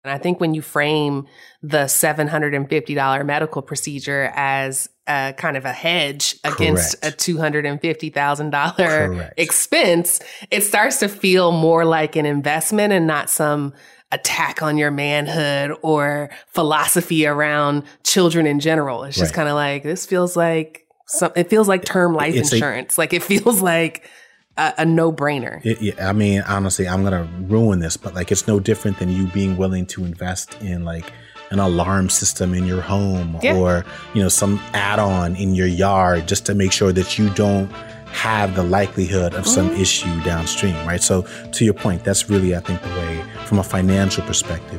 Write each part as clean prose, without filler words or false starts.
And I think when you frame the $750 medical procedure as a kind of a hedge against a $250,000 expense, it starts to feel more like an investment and not some attack on your manhood or philosophy around children in general. It's just kind of like, this feels like it feels like term life insurance. Like it feels like a no-brainer. I mean, honestly, I'm going to ruin this, but like it's no different than you being willing to invest in like an alarm system in your home or, you know, some add-on in your yard just to make sure that you don't have the likelihood of some issue downstream, right? So to your point, that's really, I think, the way from a financial perspective.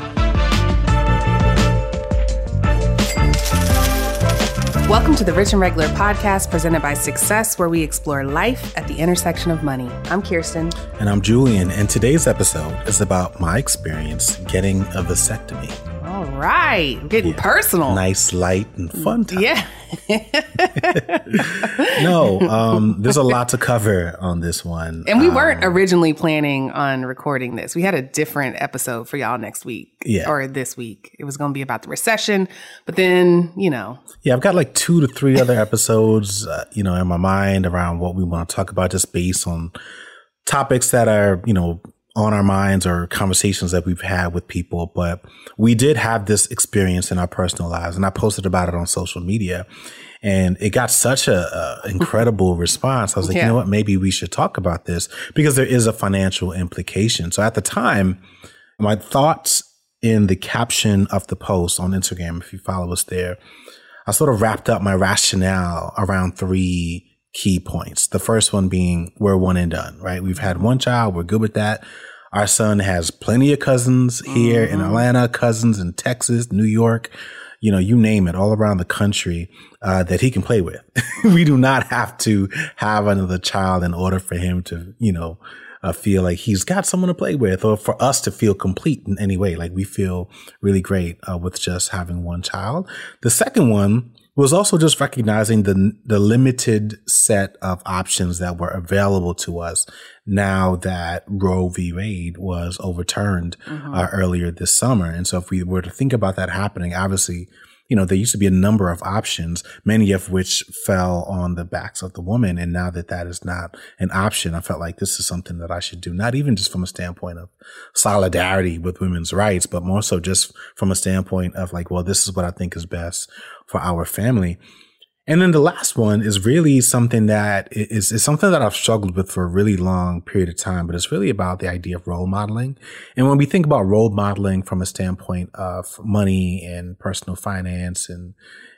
Welcome to the Rich and Regular podcast presented by Success, where we explore life at the intersection of money. I'm Kirsten. And I'm Julian. And today's episode is about my experience getting a vasectomy. All right. Getting personal. Nice, light, and fun time. Yeah. No, there's a lot to cover on this one. And we weren't originally planning on recording this. We had a different episode for y'all next week. Or this week. It was going to be about the recession. But then, you know. Yeah, I've got like 2 to 3 other episodes, in my mind around what we want to talk about, just based on topics that are, on our minds or conversations that we've had with people. But we did have this experience in our personal lives, and I posted about it on social media, and it got such a incredible response. I was like, you know what, maybe we should talk about this because there is a financial implication. So at the time, my thoughts in the caption of the post on Instagram, if you follow us there, I sort of wrapped up my rationale around 3 key points. The first one being we're one and done, right? We've had one child. We're good with that. Our son has plenty of cousins here in Atlanta, cousins in Texas, New York, you name it, all around the country that he can play with. We do not have to have another child in order for him to, feel like he's got someone to play with, or for us to feel complete in any way. Like we feel really great with just having one child. The second one was also just recognizing the limited set of options that were available to us now that Roe v. Wade was overturned earlier this summer. And so if we were to think about that happening, obviously, there used to be a number of options, many of which fell on the backs of the woman. And now that that is not an option, I felt like this is something that I should do, not even just from a standpoint of solidarity with women's rights, but more so just from a standpoint of like, well, this is what I think is best for our family. And then the last one is really something that is something that I've struggled with for a really long period of time, but it's really about the idea of role modeling. And when we think about role modeling from a standpoint of money and personal finance and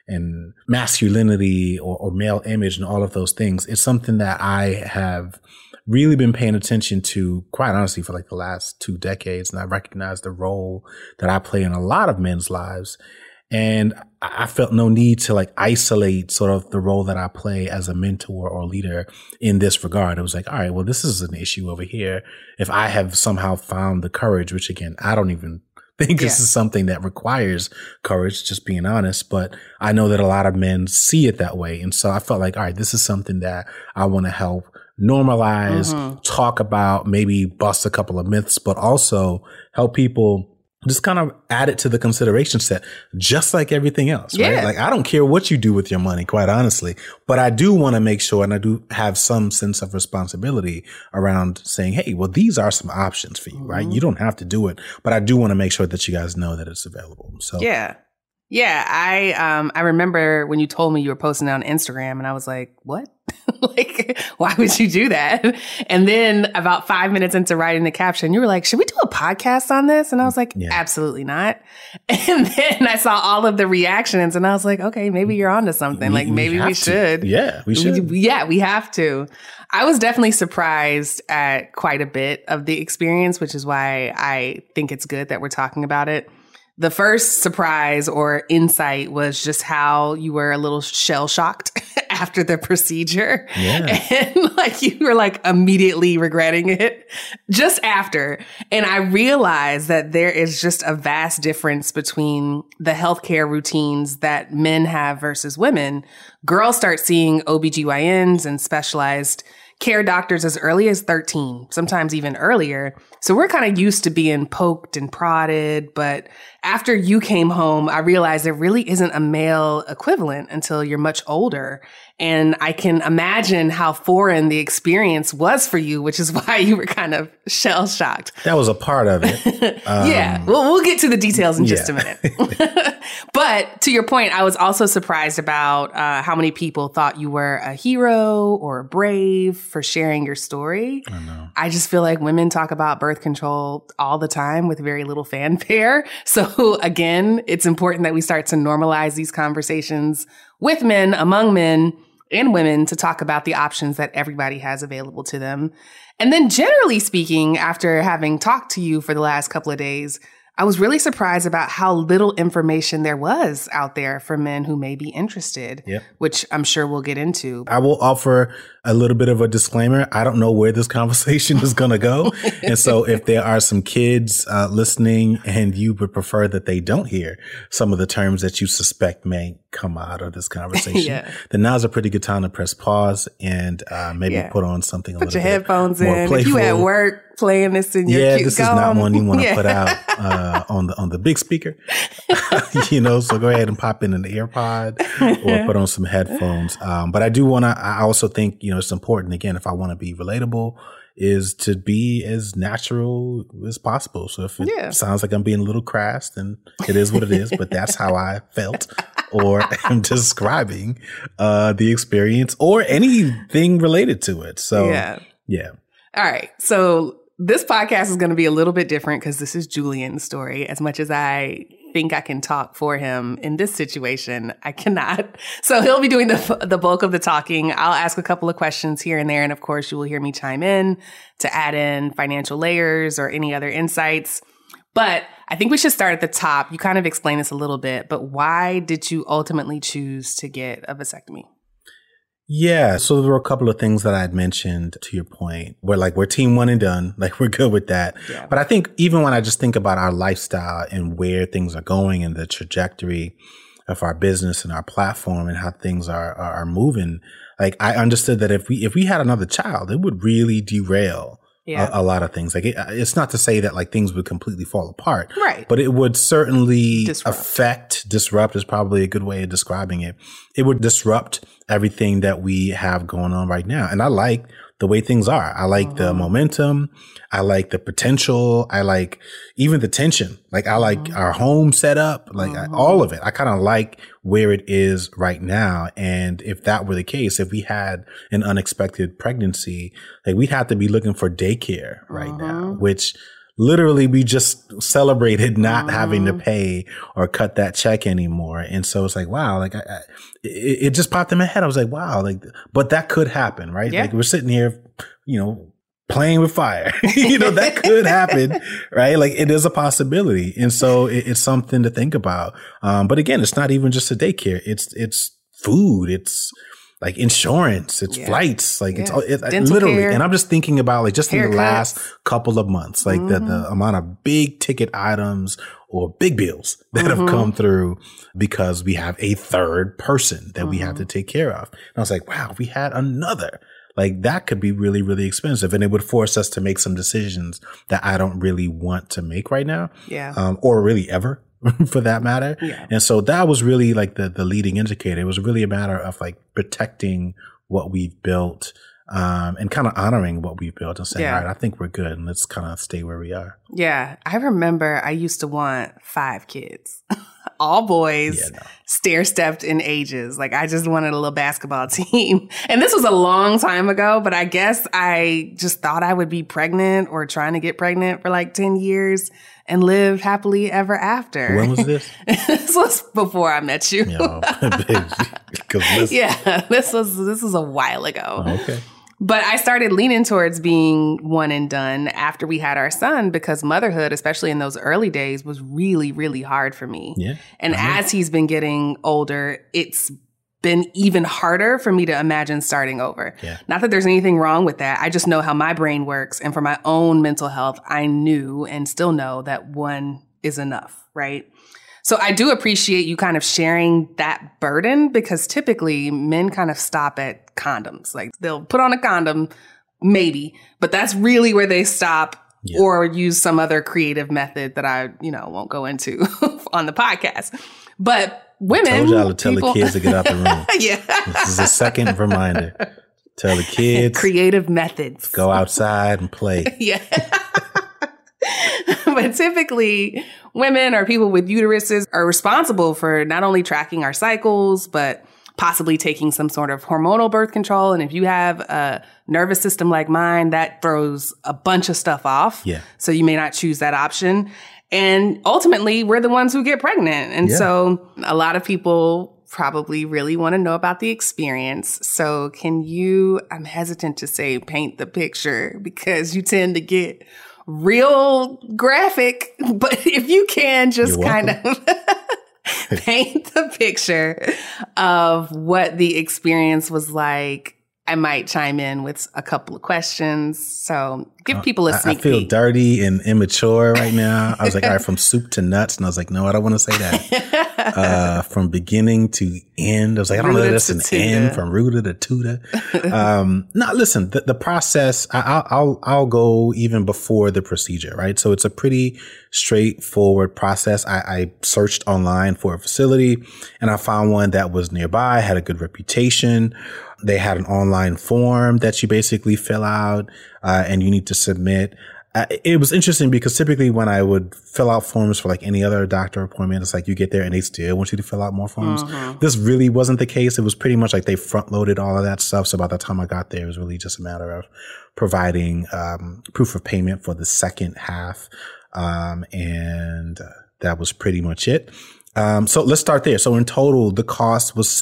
masculinity or male image and all of those things, it's something that I have really been paying attention to, quite honestly, for like the last 2 decades. And I recognize the role that I play in a lot of men's lives. And I felt no need to like isolate sort of the role that I play as a mentor or leader in this regard. It was like, all right, well, this is an issue over here. If I have somehow found the courage, which again, I don't even think this is something that requires courage, just being honest, but I know that a lot of men see it that way. And so I felt like, all right, this is something that I want to help normalize, talk about, maybe bust a couple of myths, but also help people just kind of add it to the consideration set, just like everything else, right? Like, I don't care what you do with your money, quite honestly, but I do want to make sure, and I do have some sense of responsibility around saying, hey, well, these are some options for you, right? You don't have to do it, but I do want to make sure that you guys know that it's available. So yeah. I remember when you told me you were posting it on Instagram, and I was like, what? Like, why would you do that? And then about 5 minutes into writing the caption, you were like, should we do a podcast on this? And I was like, absolutely not. And then I saw all of the reactions, and I was like, okay, maybe you're onto something. Like, maybe we should. Yeah, we should. We have to. I was definitely surprised at quite a bit of the experience, which is why I think it's good that we're talking about it. The first surprise or insight was just how you were a little shell shocked after the procedure. Yeah. And like you were like immediately regretting it just after. And I realized that there is just a vast difference between the healthcare routines that men have versus women. Girls start seeing OBGYNs and specialized care doctors as early as 13, sometimes even earlier. So we're kind of used to being poked and prodded. But after you came home, I realized there really isn't a male equivalent until you're much older. And I can imagine how foreign the experience was for you, which is why you were kind of shell shocked. That was a part of it. Yeah. Well, we'll get to the details in just a minute. But to your point, I was also surprised about how many people thought you were a hero or brave for sharing your story. I know. I just feel like women talk about birth control all the time with very little fanfare. So again, it's important that we start to normalize these conversations with men, among men and women, to talk about the options that everybody has available to them. And then generally speaking, after having talked to you for the last couple of days, I was really surprised about how little information there was out there for men who may be interested, which I'm sure we'll get into. I will offer a little bit of a disclaimer. I don't know where this conversation is going to go. And so if there are some kids listening and you would prefer that they don't hear some of the terms that you suspect may come out of this conversation, then now's a pretty good time to press pause and maybe put on something put your headphones in. If you at work playing this in your cute this is not one you want to put out on the big speaker. So go ahead and pop in an AirPod or put on some headphones. But I do want to, I also think, it's important, again, if I want to be relatable, is to be as natural as possible. So if it sounds like I'm being a little crass, then it is what it is. But that's how I felt or am describing the experience or anything related to it. So, yeah. All right. So this podcast is going to be a little bit different because this is Julian's story. As much as I think I can talk for him in this situation, I cannot. So he'll be doing the bulk of the talking. I'll ask a couple of questions here and there. And of course, you will hear me chime in to add in financial layers or any other insights. But I think we should start at the top. You kind of explained this a little bit, but why did you ultimately choose to get a vasectomy? Yeah. So there were a couple of things that I had mentioned to your point where we're team one and done, we're good with that. Yeah. But I think even when I just think about our lifestyle and where things are going and the trajectory of our business and our platform and how things are moving, I understood that if we had another child, it would really derail a lot of things. It's not to say that things would completely fall apart, right? But it would certainly disrupt is probably a good way of describing it. It would disrupt everything that we have going on right now. And I like the way things are. I like the momentum. I like the potential. I like even the tension. I like our home setup, all of it. I kind of like where it is right now. And if that were the case, if we had an unexpected pregnancy, we'd have to be looking for daycare right now, which literally we just celebrated not having to pay or cut that check anymore. And so it's wow, it just popped in my head. I was wow, but that could happen, right? Yeah. We're sitting here, playing with fire, that could happen, right? It is a possibility. And so it's something to think about. But again, it's not even just a daycare. It's food. It's insurance, it's flights, it's literally care. And I'm just thinking about just in the last couple of months, the amount of big ticket items or big bills that have come through because we have a third person that we have to take care of. And I was wow, if we had another, that could be really, really expensive. And it would force us to make some decisions that I don't really want to make right now. Yeah. Or really ever. For that matter. Yeah. And so that was really the leading indicator. It was really a matter of protecting what we've built, and kind of honoring what we've built and saying, all right, I think we're good and let's kind of stay where we are. Yeah. I remember I used to want 5 kids, all boys, stair-stepped in ages. I just wanted a little basketball team. And this was a long time ago, but I guess I just thought I would be pregnant or trying to get pregnant for 10 years. And live happily ever after. When was this? This was before I met you. This was a while ago. Oh, okay. But I started leaning towards being one and done after we had our son because motherhood, especially in those early days, was really, really hard for me. Yeah. And as he's been getting older, it's been even harder for me to imagine starting over. Yeah. Not that there's anything wrong with that. I just know how my brain works. And for my own mental health, I knew and still know that one is enough, right? So I do appreciate you kind of sharing that burden because typically men kind of stop at condoms. They'll put on a condom, maybe, but that's really where they stop. Yeah. Or use some other creative method that I, won't go into on the podcast. But women, I told y'all to tell the kids to get out the room. Yeah. This is a second reminder. Tell the kids. Creative methods. Go outside and play. Yeah. But typically, women or people with uteruses are responsible for not only tracking our cycles, but possibly taking some sort of hormonal birth control. And if you have a nervous system like mine, that throws a bunch of stuff off. Yeah. So you may not choose that option. And ultimately, we're the ones who get pregnant. And so a lot of people probably really want to know about the experience. So can you, I'm hesitant to say paint the picture because you tend to get real graphic, but if you can just kind of paint the picture of what the experience was like. I might chime in with a couple of questions. So give people a sneak peek. I feel dirty and immature right now. I was like, all right, from soup to nuts. And I was like, no, I don't want to say that. From beginning to end. I was like, I don't know if that's an end from Ruta to Tuta. No, listen, the process, I'll go even before the procedure, right? So it's a pretty straightforward process. I searched online for a facility and I found one that was nearby, had a good reputation. They had an online form that you basically fill out, and you need to submit. It was interesting because typically when I would fill out forms for like any other doctor appointment, it's like you get there and they still want you to fill out more forms. Mm-hmm. This really wasn't the case. It was pretty much like they front loaded all of that stuff. So by the time I got there, it was really just a matter of providing proof of payment for the second half. And that was pretty much it. So let's start there. So in total, the cost was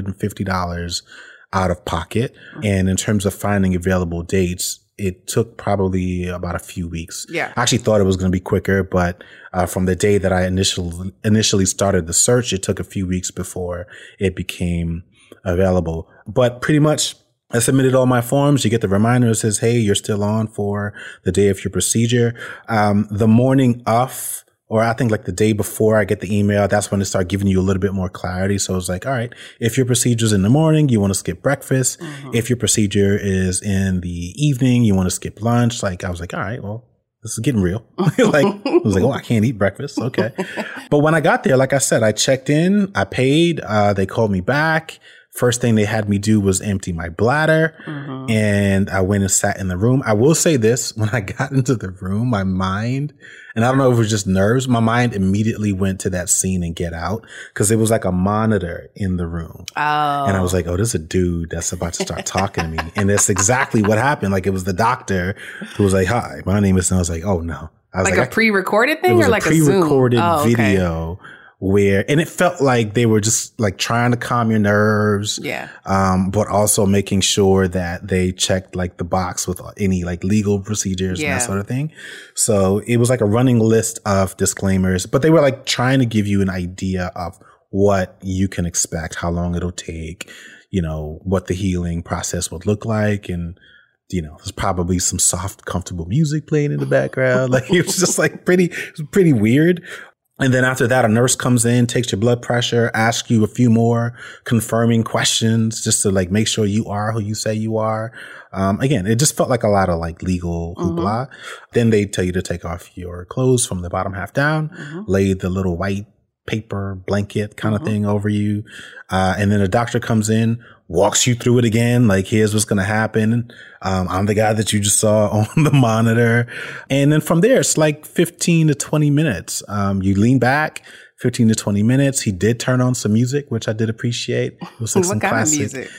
$750 out of pocket. And in terms of finding available dates, it took probably about a few weeks. Yeah. I actually thought it was going to be quicker, but from the day that I initially started the search, it took a few weeks before it became available. But pretty much I submitted all my forms. You get the reminder that says, hey, you're still on for the day of your procedure. The morning of, or I think like the day before I get the email, that's when they start giving you a little bit more clarity. So it's like, all right, if your procedure's in the morning, you want to skip breakfast. Mm-hmm. If your procedure is in the evening, you want to skip lunch. Like I was like, all right, well, this is getting real. Like I was like, oh, I can't eat breakfast. Okay. But when I got there, like I said, I checked in, I paid, they called me back. First thing they had me do was empty my bladder, mm-hmm. and I went and sat in the room. I will say this, when I got into the room, my mind, and I don't know if it was just nerves, my mind immediately went to that scene in Get Out because it was like a monitor in the room. Oh. And I was like, oh, there's a dude that's about to start talking to me. And that's exactly what happened. Like it was the doctor who was like, hi, my name is, and I was like, oh no. I was like a pre-recorded thing or like a Zoom? Pre-recorded video. Where, and it felt like they were just like trying to calm your nerves. Yeah. But also making sure that they checked like the box with any like legal procedures and that sort of thing. So it was like a running list of disclaimers, but they were like trying to give you an idea of what you can expect, how long it'll take, you know, what the healing process would look like. And, you know, there's probably some soft, comfortable music playing in the background. Like it was just like pretty weird. And then after that, a nurse comes in, takes your blood pressure, asks you a few more confirming questions just to like make sure you are who you say you are. Again, it just felt like a lot of like legal hoopla. Mm-hmm. Then they tell you to take off your clothes from the bottom half down, lay the little white paper blanket kind of thing over you. And then a doctor comes in, walks you through it again. Like, here's what's going to happen. I'm the guy that you just saw on the monitor. And then from there, it's like 15 to 20 minutes. You lean back 15 to 20 minutes. He did turn on some music, which I did appreciate. It was like what some kind classic of music?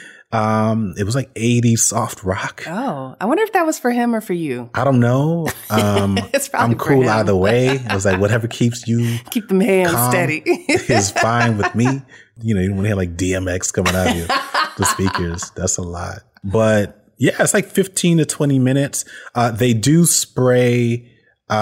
It was like 80s soft rock. Oh, I wonder if that was for him or for you. I don't know. It's probably I'm cool either way. I was like, whatever keeps you keep them hands steady is fine with me. You know, you don't want to hear like DMX coming out of the speakers. That's a lot. But yeah, it's like 15 to 20 minutes. They do spray.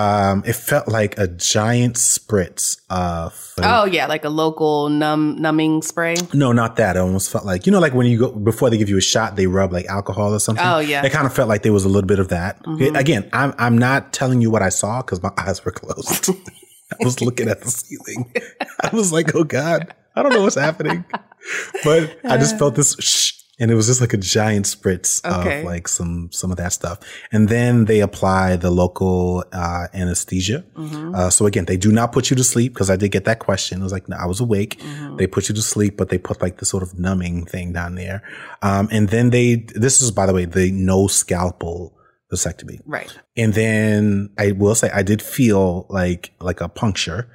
It felt like a giant spritz of. Oh yeah, like a local numbing spray. No, not that. It almost felt like, you know, like when you go before they give you a shot, they rub like alcohol or something. Oh yeah, it kind of felt like there was a little bit of that. Again, I'm not telling you what I saw because my eyes were closed. I was looking at the ceiling. I was like, oh God, I don't know what's happening, but I just felt this And it was just like a giant spritz of like some of that stuff. And then they apply the local anesthesia. So again, they do not put you to sleep, because I did get that question. It was like, no, I was awake. They put you to sleep, but they put like the sort of numbing thing down there. And then this is, by the way, the no scalpel vasectomy. Right. And then I will say I did feel like a puncture,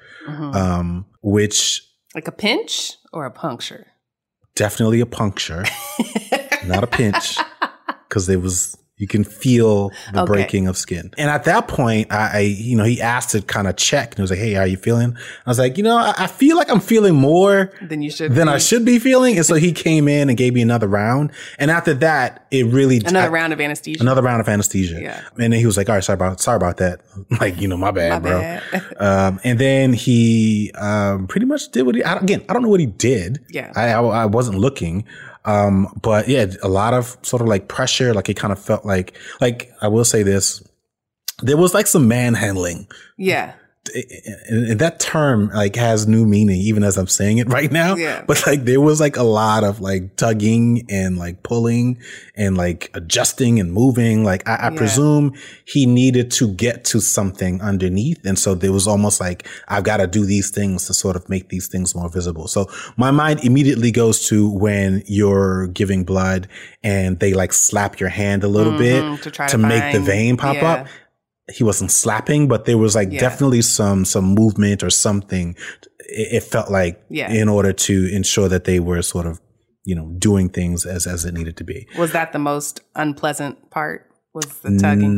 which. Like a pinch or a puncture? Definitely a puncture, not a pinch, because you can feel the breaking of skin. And at that point, he asked to kind of check, and he was like, "Hey, how are you feeling?" I was like, I feel like I'm feeling more than I should be feeling. And so he came in and gave me another round. And after that, it really another round of anesthesia. Yeah. And then he was like, "All right, sorry about that." Like, my bad, bro. And then he pretty much did what I don't know what he did. Yeah. I wasn't looking. But yeah, a lot of sort of like pressure. Like it kind of felt like I will say this, there was like some manhandling. Yeah. And that term like has new meaning even as I'm saying it right now. Yeah. But like there was like a lot of like tugging and like pulling and like adjusting and moving. Like I presume he needed to get to something underneath. And so there was almost like, I've got to do these things to sort of make these things more visible. So my mind immediately goes to when you're giving blood and they like slap your hand a little bit to make the vein pop up. He wasn't slapping, but there was like definitely some movement or something. It felt like in order to ensure that they were sort of, doing things as it needed to be. Was that the most unpleasant part? Was the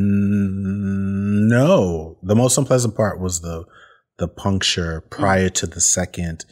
tugging? No, the most unpleasant part was the puncture prior to the second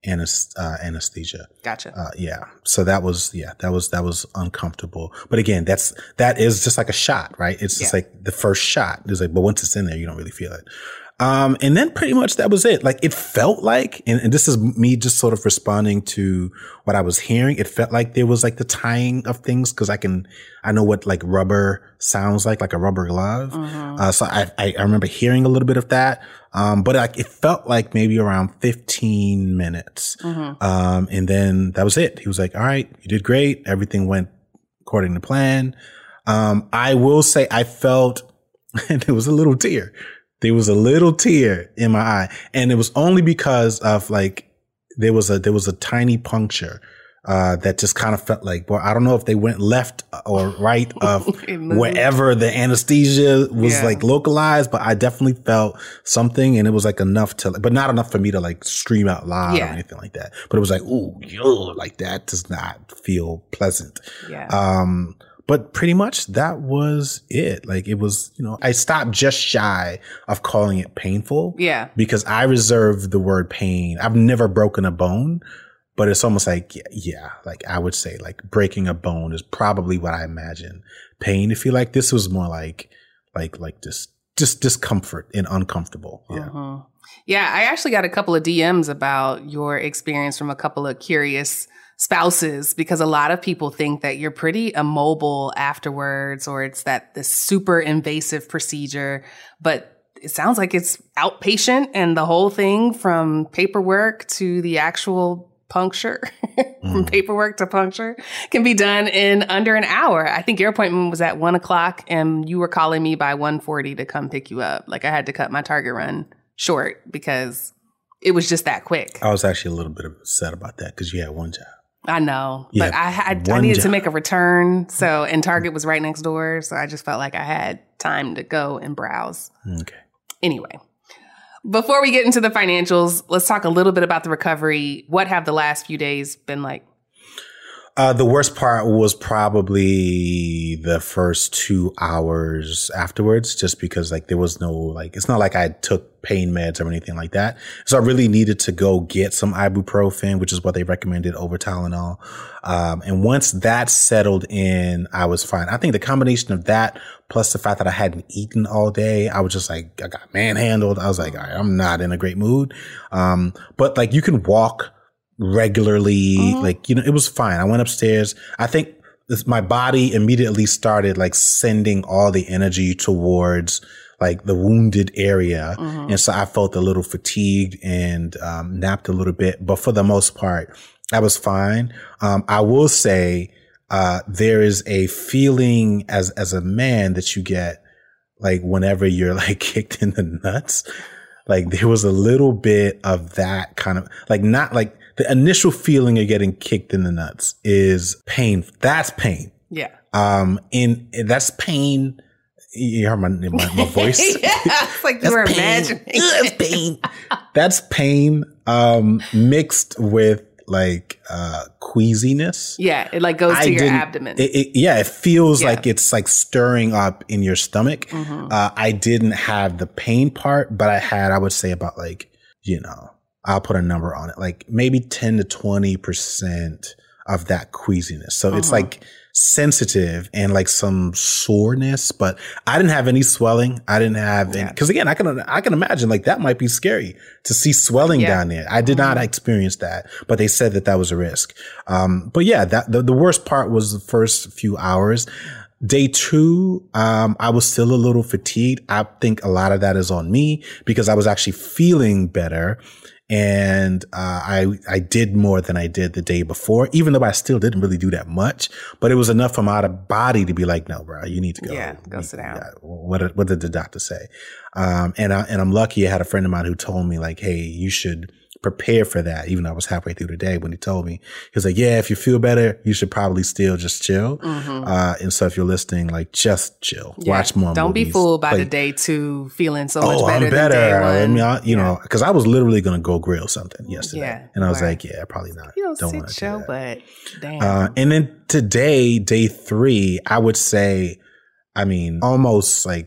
anesthesia. Gotcha. So that was uncomfortable. But again, that is just like a shot, right? It's just like the first shot. It's like, but once it's in there, you don't really feel it. And then pretty much that was it. Like it felt like, and this is me just sort of responding to what I was hearing. It felt like there was like the tying of things, because I know what like rubber sounds like a rubber glove. So I remember hearing a little bit of that. But like it felt like maybe around 15 minutes. And then that was it. He was like, "All right, you did great. Everything went according to plan." I will say I felt, and there was a little tear. There was a little tear in my eye, and it was only because of like, there was a tiny puncture, that just kind of felt like, well, I don't know if they went left or right of wherever the anesthesia was like localized, but I definitely felt something, and it was like enough but not enough for me to like scream out loud or anything like that. But it was like, ooh, like that does not feel pleasant. But pretty much that was it. Like it was, I stopped just shy of calling it painful. Yeah. Because I reserve the word pain. I've never broken a bone, but it's almost like, like I would say like breaking a bone is probably what I imagine pain to feel like. This was more like just discomfort and uncomfortable. Yeah. Yeah. I actually got a couple of DMs about your experience from a couple of curious spouses, because a lot of people think that you're pretty immobile afterwards, or it's this super invasive procedure, but it sounds like it's outpatient, and the whole thing from paperwork to the actual puncture, from paperwork to puncture, can be done in under an hour. I think your appointment was at 1:00 and you were calling me by 1:40 to come pick you up. Like I had to cut my Target run short because it was just that quick. I was actually a little bit upset about that because you had one job. I know, but I needed to make a return. So, and Target was right next door. So I just felt like I had time to go and browse. Okay. Anyway, before we get into the financials, let's talk a little bit about the recovery. What have the last few days been like? The worst part was probably the first 2 hours afterwards, just because like there was no, like, it's not like I took pain meds or anything like that. So I really needed to go get some ibuprofen, which is what they recommended over Tylenol. And once that settled in, I was fine. I think the combination of that plus the fact that I hadn't eaten all day, I was just like, I got manhandled. I was like, all right, I'm not in a great mood. But like you can walk regularly, like, it was fine. I went upstairs. I think my body immediately started like sending all the energy towards like the wounded area. And so I felt a little fatigued and napped a little bit. But for the most part, I was fine. I will say there is a feeling as a man that you get like whenever you're like kicked in the nuts. Like there was a little bit of that kind of like, not like the initial feeling of getting kicked in the nuts is pain. That's pain. Yeah. And that's pain. You heard my voice. Yeah, it's like you were imagining. That's pain. That's pain, mixed with like, queasiness. Yeah. It like goes to your abdomen. It feels like it's like stirring up in your stomach. Mm-hmm. I didn't have the pain part, but I would say about like, I'll put a number on it, like maybe 10 to 20% of that queasiness. So it's like sensitive and like some soreness, but I didn't have any swelling. I didn't have any, because again, I can imagine like that might be scary to see swelling down there. I did not experience that, but they said that was a risk. But yeah, the worst part was the first few hours. Day 2, I was still a little fatigued. I think a lot of that is on me because I was actually feeling better. And, I did more than I did the day before, even though I still didn't really do that much, but it was enough for my body to be like, no, bro, you need to go. Yeah, go sit down. What did the doctor say? And I'm lucky I had a friend of mine who told me like, hey, you should prepare for that. Even though I was halfway through the day when he told me, he was like, yeah, if you feel better, you should probably still just chill. Mm-hmm. And so if you're listening, like just chill, watch more Don't movies. Be fooled by the day 2 feeling so much better than day 1. I mean, because I was literally going to go grill something yesterday. And I was like, yeah, probably not. You don't want to chill, but damn. And then today, day 3, I would say, I mean, almost like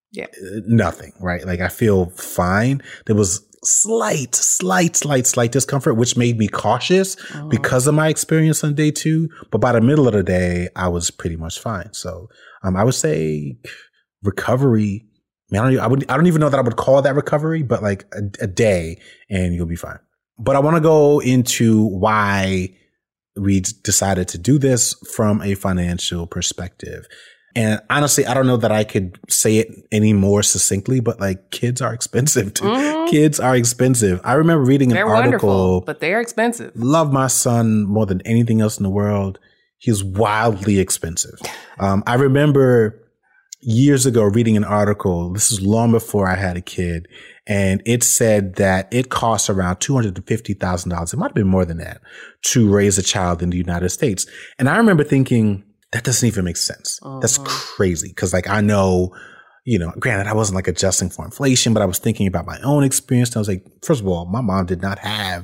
nothing, right? Like I feel fine. There was slight discomfort, which made me cautious because of my experience on day 2. But by the middle of the day, I was pretty much fine. So, I would say recovery. I don't even know that I would call that recovery, but like a day and you'll be fine. But I want to go into why we decided to do this from a financial perspective. And honestly, I don't know that I could say it any more succinctly, but like kids are expensive. Kids are expensive. I remember reading an article. They're wonderful, but they're expensive. Love my son more than anything else in the world. He's wildly expensive. I remember years ago reading an article. This is long before I had a kid. And it said that it costs around $250,000. It might have been more than that to raise a child in the United States. And I remember thinking, that doesn't even make sense. That's crazy. Because like I know, granted, I wasn't like adjusting for inflation, but I was thinking about my own experience. And I was like, first of all, my mom did not have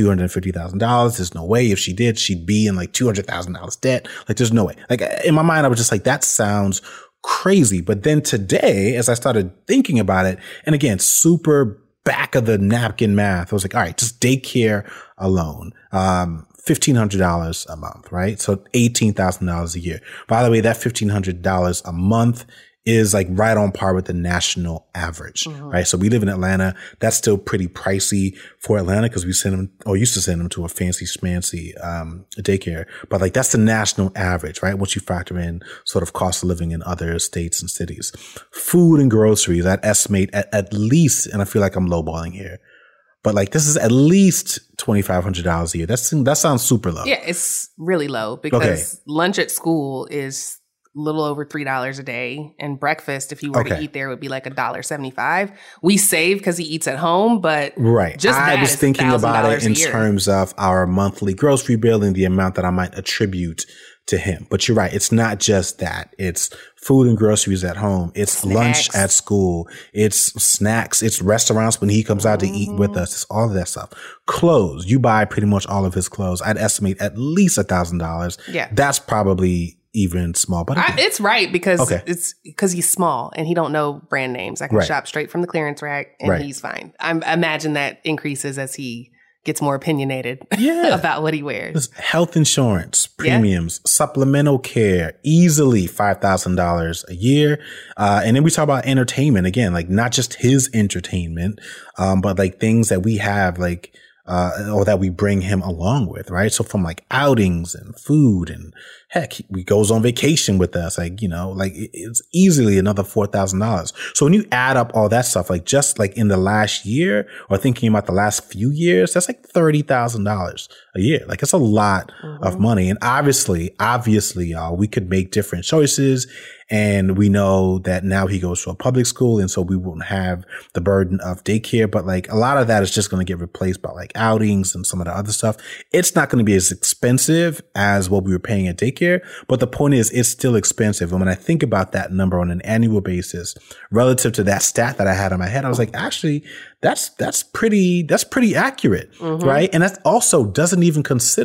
$250,000. There's no way if she did, she'd be in like $200,000 debt. Like there's no way. Like in my mind, I was just like, that sounds crazy. But then today, as I started thinking about it, and again, super back of the napkin math, I was like, all right, just daycare alone. $1,500 a month, right? So $18,000 a year. By the way, that $1,500 a month is like right on par with the national average, right? So we live in Atlanta. That's still pretty pricey for Atlanta because we used to send them to a fancy schmancy daycare. But like that's the national average, right? Once you factor in sort of cost of living in other states and cities. Food and groceries, I'd estimate at least, and I feel like I'm lowballing here, but like this is at least $2,500 a year. That sounds super low. Yeah, it's really low because lunch at school is a little over $3 a day, and breakfast, if you were to eat there, would be like $1.75. We save because he eats at home, but just I was thinking about it in terms of our monthly grocery bill and the amount that I might attribute to him. But you're right. It's not just that. It's food and groceries at home. It's lunch at school. It's snacks. It's restaurants when he comes out to eat with us. It's all of that stuff. Clothes. You buy pretty much all of his clothes. I'd estimate at least $1,000. Yeah. That's probably even small, but it's right because it's because he's small and he don't know brand names. I can shop straight from the clearance rack and he's fine. I imagine that increases as he gets more opinionated about what he wears. There's health insurance, premiums, supplemental care, easily $5,000 a year. And then we talk about entertainment again, like not just his entertainment, but like things that we have like or that we bring him along with, right? So from like outings and food and heck, he goes on vacation with us, like, it's easily another $4,000. So when you add up all that stuff, like just like in the last year or thinking about the last few years, that's like $30,000 a year. Like it's a lot of money. And obviously, y'all, we could make different choices. And we know that now he goes to a public school. And so we won't have the burden of daycare. But like a lot of that is just going to get replaced by like outings and some of the other stuff. It's not going to be as expensive as what we were paying at daycare. But the point is, it's still expensive. And when I think about that number on an annual basis relative to that stat that I had in my head, I was like, actually, that's pretty accurate. Right. And that also doesn't even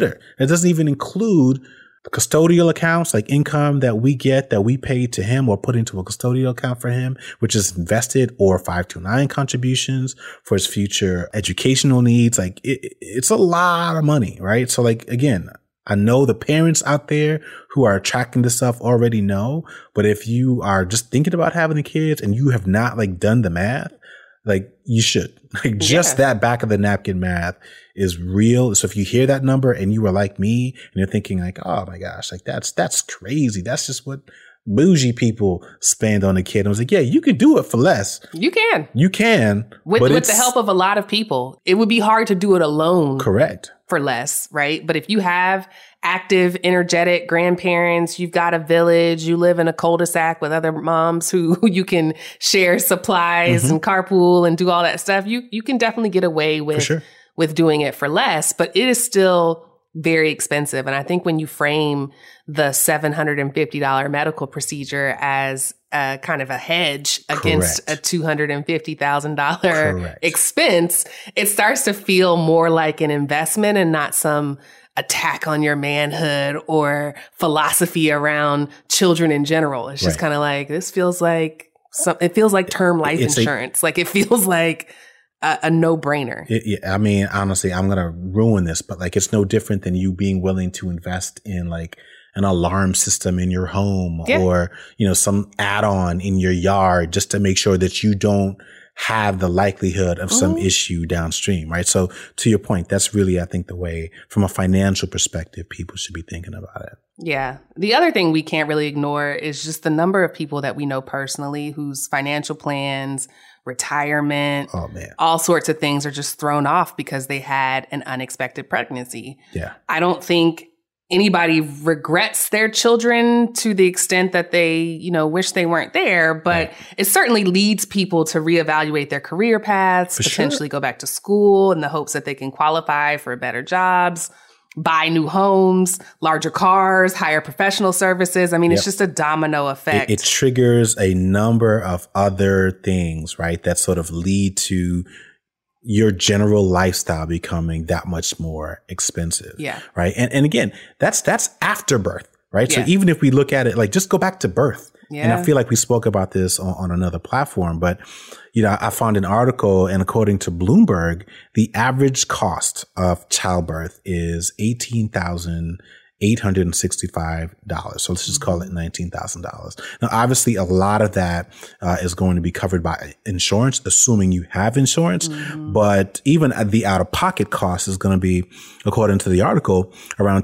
include custodial accounts, like income that we get that we pay to him or put into a custodial account for him, which is invested, or 529 contributions for his future educational needs. Like it's a lot of money, right? So like, again, I know the parents out there who are tracking this stuff already know, but if you are just thinking about having the kids and you have not like done the math, like you should, like just that back of the napkin math is real. So if you hear that number and you were like me and you're thinking like, oh my gosh, like that's crazy. That's just what bougie people spend on a kid. I was like, yeah, you could do it for less. You can. With the help of a lot of people. It would be hard to do it alone. Correct. For less, right? But if you have active, energetic grandparents, you've got a village, you live in a cul-de-sac with other moms who you can share supplies and carpool and do all that stuff, you can definitely get away with doing it for less, but it is still very expensive. And I think when you frame the $750 medical procedure as a kind of a hedge against a $250,000 expense, it starts to feel more like an investment and not some attack on your manhood or philosophy around children in general. It's just kind of like, it feels like term life insurance. Like it feels like a no-brainer. I mean, honestly, I'm going to ruin this, but like, it's no different than you being willing to invest in like an alarm system in your home or, some add-on in your yard just to make sure that you don't have the likelihood of some issue downstream, right? So to your point, that's really, I think, the way from a financial perspective, people should be thinking about it. Yeah. The other thing we can't really ignore is just the number of people that we know personally whose financial plans, retirement, all sorts of things are just thrown off because they had an unexpected pregnancy. Yeah. I don't think anybody regrets their children to the extent that they, wish they weren't there, but it certainly leads people to reevaluate their career paths, potentially go back to school in the hopes that they can qualify for better jobs, buy new homes, larger cars, higher professional services. I mean, it's just a domino effect. It triggers a number of other things, right, that sort of lead to your general lifestyle becoming that much more expensive. Yeah. Right. And again, that's after birth, right? Yeah. So even if we look at it, like just go back to birth. Yeah. And I feel like we spoke about this on another platform, but I found an article, and according to Bloomberg, the average cost of childbirth is $18,865. So let's just call it $19,000. Now, obviously, a lot of that is going to be covered by insurance, assuming you have insurance. But even the out-of-pocket cost is going to be, according to the article, around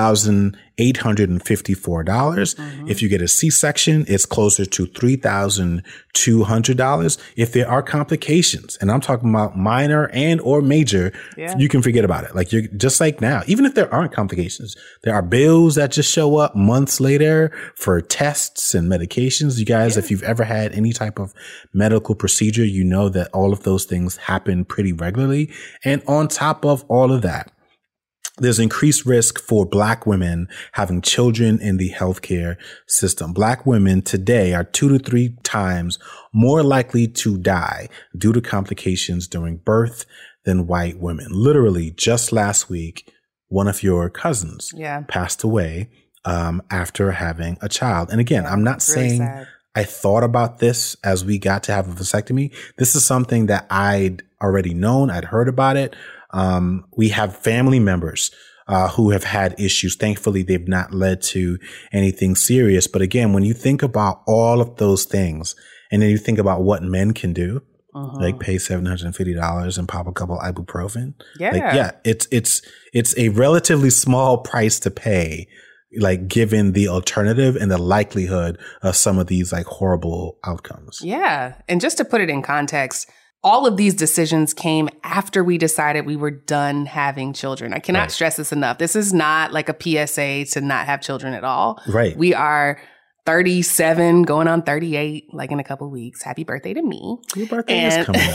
$2,854. If you get a C-section, it's closer to $3,200. If there are complications, and I'm talking about minor and or major, you can forget about it. Like you're just like now, even if there aren't complications, there are bills that just show up months later for tests and medications. You guys, if you've ever had any type of medical procedure, you know that all of those things happen pretty regularly. And on top of all of that, there's increased risk for Black women having children in the healthcare system. Black women today are 2 to 3 times more likely to die due to complications during birth than white women. Literally, just last week, one of your cousins passed away after having a child. And again, I'm not saying I thought about this as we got to have a vasectomy. This is something that I'd already known. I'd heard about it. We have family members who have had issues. Thankfully, they've not led to anything serious. But again, when you think about all of those things, and then you think about what men can do, Like pay $750 and pop a couple ibuprofen. Yeah. Like, yeah, it's a relatively small price to pay, like given the alternative and the likelihood of some of these like horrible outcomes. Yeah. And just to put it in context, all of these decisions came after we decided we were done having children. I cannot stress this enough. This is not like a PSA to not have children at all. Right. We are 37, going on 38, like in a couple weeks. Happy birthday to me. Your birthday is coming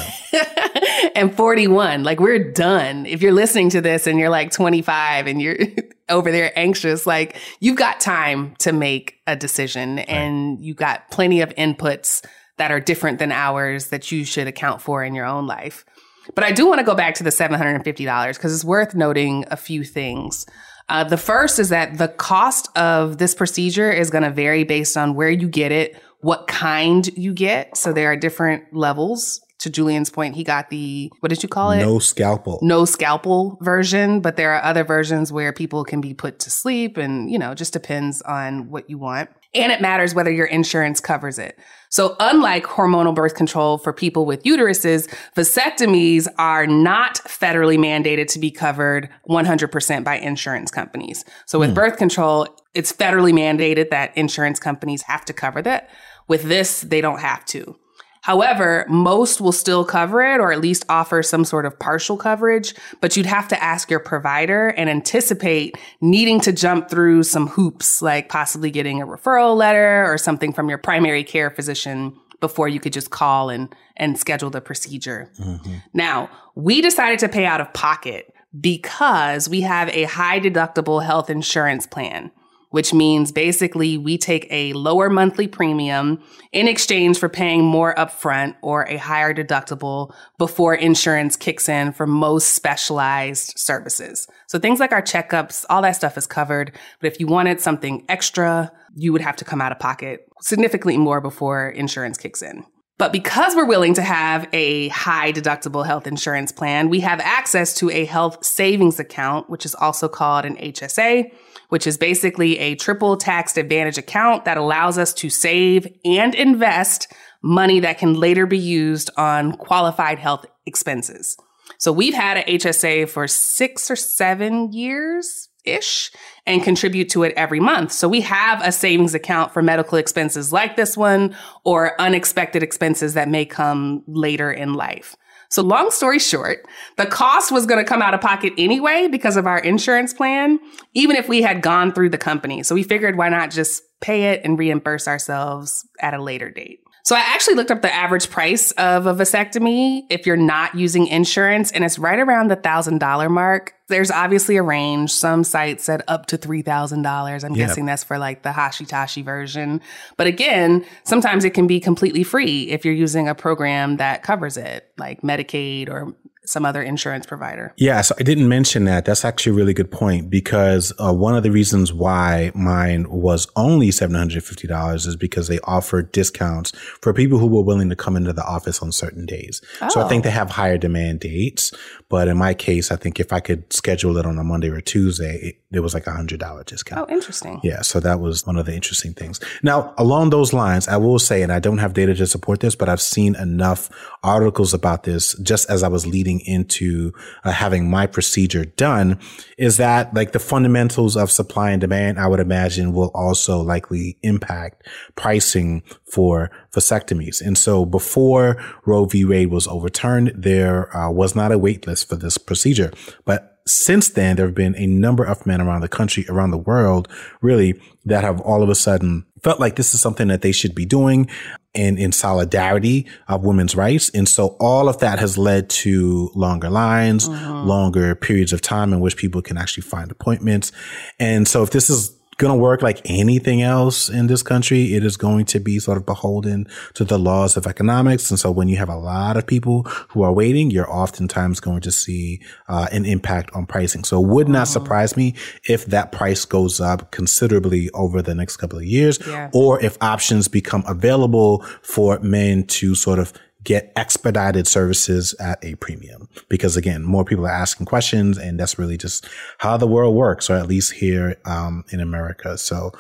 up. And 41. Like, we're done. If you're listening to this and you're like 25 and you're over there anxious, like, you've got time to make a decision and you got plenty of inputs that are different than ours that you should account for in your own life. But I do want to go back to the $750 because it's worth noting a few things. The first is that the cost of this procedure is going to vary based on where you get it, what kind you get. So there are different levels. To Julian's point, he got the, what did you call it? No scalpel. No scalpel version. But there are other versions where people can be put to sleep and, just depends on what you want. And it matters whether your insurance covers it. So unlike hormonal birth control for people with uteruses, vasectomies are not federally mandated to be covered 100% by insurance companies. So with birth control, it's federally mandated that insurance companies have to cover that. With this, they don't have to. However, most will still cover it or at least offer some sort of partial coverage, but you'd have to ask your provider and anticipate needing to jump through some hoops, like possibly getting a referral letter or something from your primary care physician before you could just call and schedule the procedure. Now, we decided to pay out of pocket because we have a high deductible health insurance plan, which means basically we take a lower monthly premium in exchange for paying more upfront or a higher deductible before insurance kicks in for most specialized services. So things like our checkups, all that stuff is covered. But if you wanted something extra, you would have to come out of pocket significantly more before insurance kicks in. But because we're willing to have a high deductible health insurance plan, we have access to a health savings account, which is also called an HSA, which is basically a triple taxed advantage account that allows us to save and invest money that can later be used on qualified health expenses. So we've had an HSA for 6 or 7 years-ish and contribute to it every month. So we have a savings account for medical expenses like this one or unexpected expenses that may come later in life. So long story short, the cost was going to come out of pocket anyway because of our insurance plan, even if we had gone through the company. So we figured why not just pay it and reimburse ourselves at a later date. So I actually looked up the average price of a vasectomy if you're not using insurance, and it's right around the $1,000 mark. There's obviously a range. Some sites said up to $3,000. I'm guessing that's for like the Hashitashi version. But again, sometimes it can be completely free if you're using a program that covers it, like Medicaid or some other insurance provider. Yeah, so I didn't mention that. That's actually a really good point because one of the reasons why mine was only $750 is because they offered discounts for people who were willing to come into the office on certain days. So I think they have higher demand dates. But in my case, I think if I could schedule it on a Monday or Tuesday, there was like a $100 discount. Oh, interesting. Yeah, so that was one of the interesting things. Now, along those lines, I will say, and I don't have data to support this, but I've seen enough articles about this just as I was leading into having my procedure done, is that like the fundamentals of supply and demand, I would imagine, will also likely impact pricing for vasectomies. And so before Roe v. Wade was overturned, there was not a wait list for this procedure. But since then, there have been a number of men around the country, around the world, really, that have all of a sudden felt like this is something that they should be doing and in solidarity of women's rights. And so all of that has led to longer lines, longer periods of time in which people can actually find appointments. And so if this is going to work like anything else in this country, it is going to be sort of beholden to the laws of economics. And so when you have a lot of people who are waiting, you're oftentimes going to see an impact on pricing. So it would not surprise me if that price goes up considerably over the next couple of years, or if options become available for men to sort of get expedited services at a premium. Because again, more people are asking questions, and that's really just how the world works, or at least here in America. So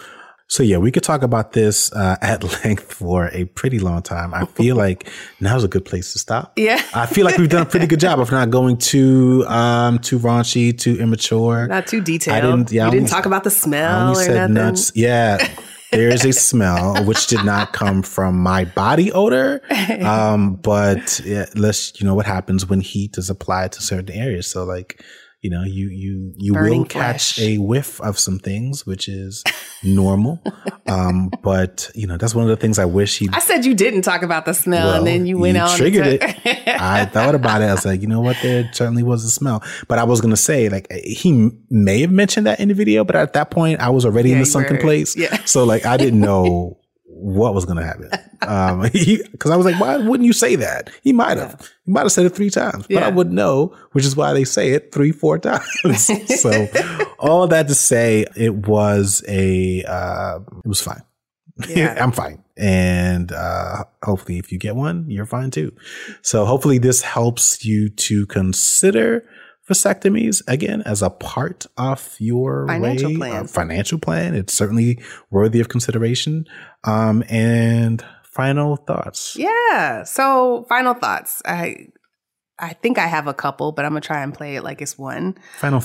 So yeah, we could talk about this at length for a pretty long time. I feel like now's a good place to stop. Yeah. I feel like we've done a pretty good job of not going too raunchy, too immature. Not too detailed. You didn't talk about the smell or nothing. Nuts. Yeah. There is a smell which did not come from my body odor. But yeah, what happens when heat is applied to certain areas. So like, you Burning will catch flesh. a whiff of some things, which is normal. But that's one of the things I wish I said you didn't talk about the smell, and then you went on. Triggered it. I thought about it. I was like, you know what? There certainly was a smell. But I was going to say, like, he may have mentioned that in the video, but at that point I was already in the sunken place. Yeah. So like, I didn't know what was going to happen. Cause I was like, why wouldn't you say that? He might have said it 3 times, but I wouldn't know, which is why they say it 3-4 times. So all of that to say, it was fine. Yeah. I'm fine. And, hopefully if you get one, you're fine too. So hopefully this helps you to consider vasectomies again as a part of your financial plan. It's certainly worthy of consideration. And final thoughts. Yeah. So final thoughts. I think I have a couple, but I'm going to try and play it like it's one. Final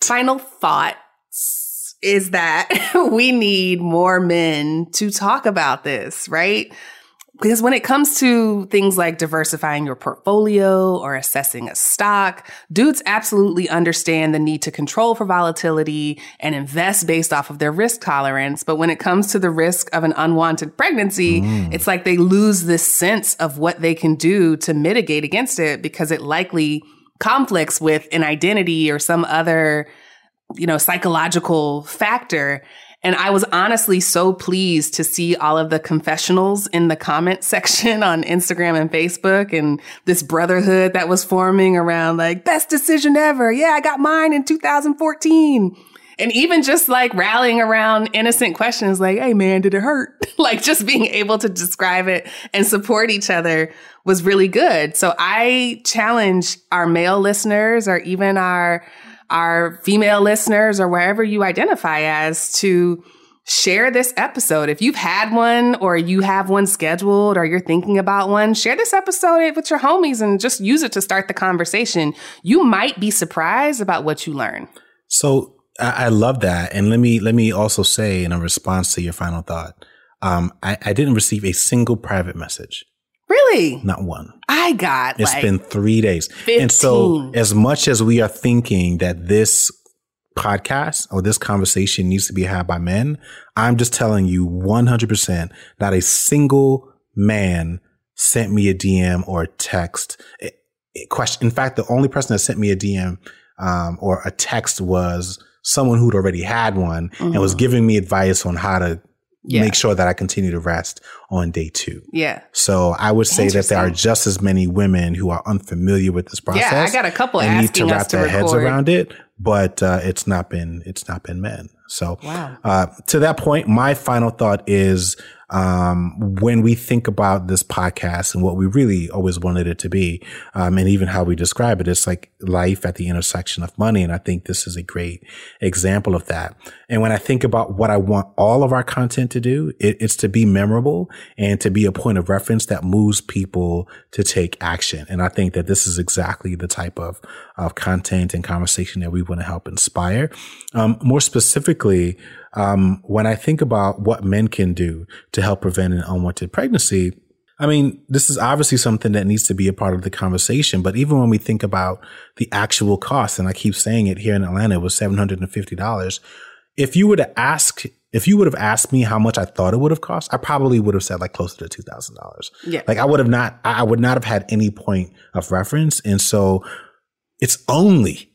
thoughts is that we need more men to talk about this, right? Because when it comes to things like diversifying your portfolio or assessing a stock, dudes absolutely understand the need to control for volatility and invest based off of their risk tolerance. But when it comes to the risk of an unwanted pregnancy, it's like they lose this sense of what they can do to mitigate against it because it likely conflicts with an identity or some other, psychological factor. And I was honestly so pleased to see all of the confessionals in the comment section on Instagram and Facebook and this brotherhood that was forming around like, best decision ever. Yeah, I got mine in 2014. And even just like rallying around innocent questions like, hey man, did it hurt? Like just being able to describe it and support each other was really good. So I challenge our male listeners or even our female listeners or wherever you identify as to share this episode. If you've had one or you have one scheduled or you're thinking about one, share this episode with your homies and just use it to start the conversation. You might be surprised about what you learn. So I love that. And let me also say in a response to your final thought, I didn't receive a single private message. Really? Not one. I got It's been 3 days. 15. And so as much as we are thinking that this podcast or this conversation needs to be had by men, I'm just telling you 100%, not a single man sent me a DM or a text. In fact, the only person that sent me a DM or a text was someone who'd already had one and was giving me advice on how to make sure that I continue to rest on day 2. Yeah. So I would say that there are just as many women who are unfamiliar with this process. Yeah, I got a couple and need to asking wrap us to their record. heads around it, but it's not been men. So to that point, my final thought is when we think about this podcast and what we really always wanted it to be, and even how we describe it, it's like life at the intersection of money. And I think this is a great example of that. And when I think about what I want all of our content to do, it's to be memorable and to be a point of reference that moves people to take action. And I think that this is exactly the type of content and conversation that we want to help inspire. More specifically, when I think about what men can do to help prevent an unwanted pregnancy, I mean, this is obviously something that needs to be a part of the conversation. But even when we think about the actual cost, and I keep saying it here in Atlanta, it was $750. If you would have asked me how much I thought it would have cost, I probably would have said like closer to $2,000. Yeah. Like I would not have had any point of reference. And so it's only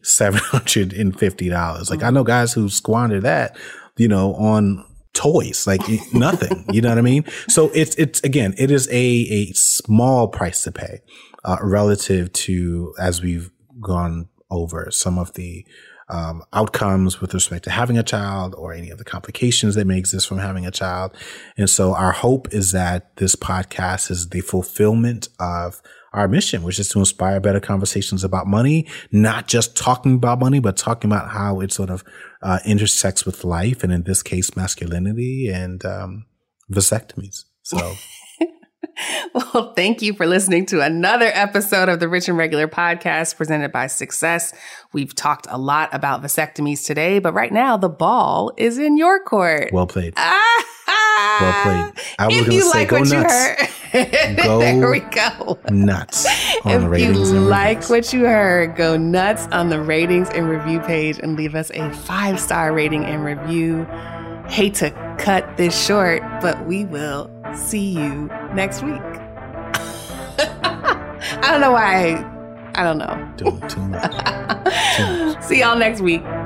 $750. Like I know guys who squander that, on toys, like nothing, you know what I mean? So it's again, it is a small price to pay, relative to, as we've gone over some of the, outcomes with respect to having a child or any of the complications that may exist from having a child. And so our hope is that this podcast is the fulfillment of our mission, which is to inspire better conversations about money, not just talking about money, but talking about how it sort of intersects with life, and in this case, masculinity and vasectomies. So. Well, thank you for listening to another episode of the Rich and Regular podcast presented by Success. We've talked a lot about vasectomies today, but right now the ball is in your court. Well played. Well played. I was if going you to say like go what nuts. You heard, Go there we go. Nuts on the ratings and reviews. If you like what you heard, go nuts on the ratings and review page and leave us a 5-star rating and review. Hate to cut this short, but we will see you next week. I don't know why. I don't know. Doing too much. See y'all next week.